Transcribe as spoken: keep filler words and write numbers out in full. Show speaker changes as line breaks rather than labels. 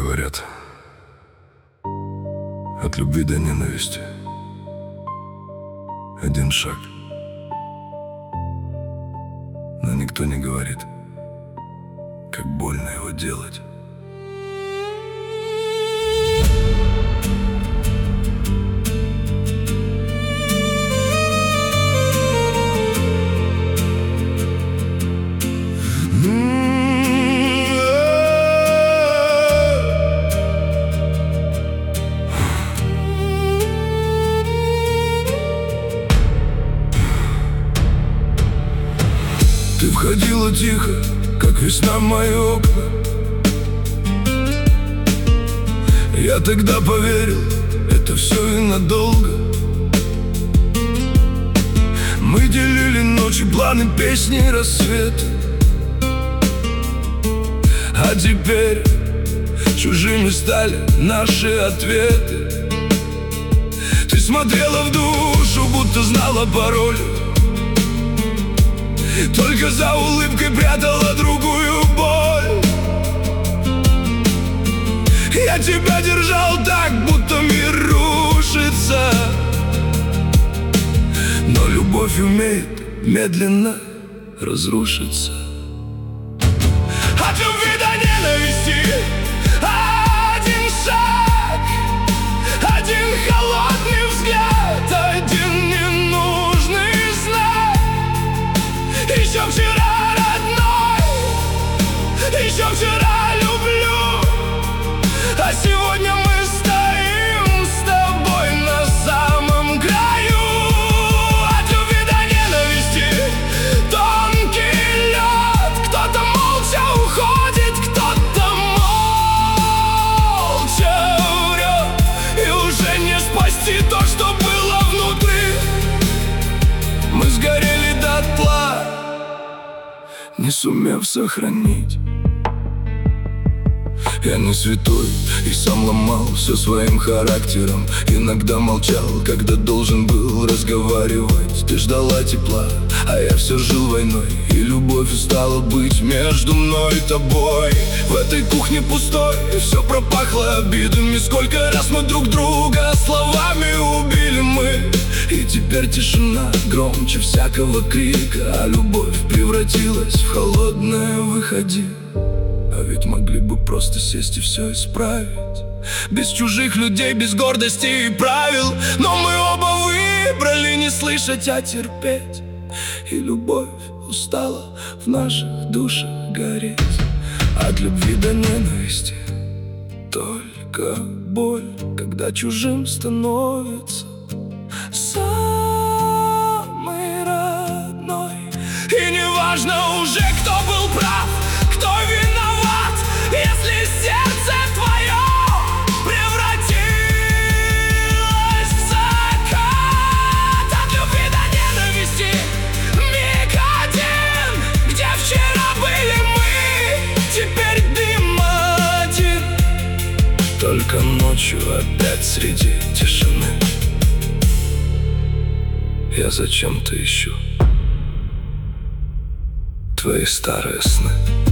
Говорят, от любви до ненависти один шаг. Но никто не говорит, как больно его делать. Ты входила тихо, как весна в мои окна. Я тогда поверил, это все и надолго. Мы делили ночи, планы, песни, рассветы. А теперь чужими стали наши ответы. Ты смотрела в душу, будто знала пароль. Только за улыбкой прятала другую боль. Я тебя держал так, будто мир рушится. Но любовь умеет медленно разрушиться. От любви до ненависти один шаг, один холодный взгляд, один ненужный знак. Еще вчера родной, еще вчера люблю, а сегодня мы стоим с тобой на самом краю. От любви до ненависти тонкий лед. Кто-то молча уходит, кто-то молча врет. И уже не спасти то, что было внутри. Мы сгорели дотла, не сумев сохранить. Я не святой и сам ломал все своим характером. Иногда молчал, когда должен был разговаривать. Ты ждала тепла, а я все жил войной. И любовь стала быть между мной и тобой. В этой кухне пустой, и все пропахло обидами. Сколько раз мы друг друга словами убили мы. И теперь тишина громче всякого крика. А любовь превратилась в холодное «выходи». А ведь могли бы просто сесть и все исправить. Без чужих людей, без гордости и правил. Но мы оба выбрали не слышать, а терпеть. И любовь устала в наших душах гореть. От любви до ненависти только боль, когда чужим становится самый родной. И не важно уже, кто был прав, кто виноват, если сердце твое превратилось в закат. От любви до ненависти миг один, где вчера были мы, теперь дым один. Только ночью опять среди тишины я зачем-то ищу твои старые сны.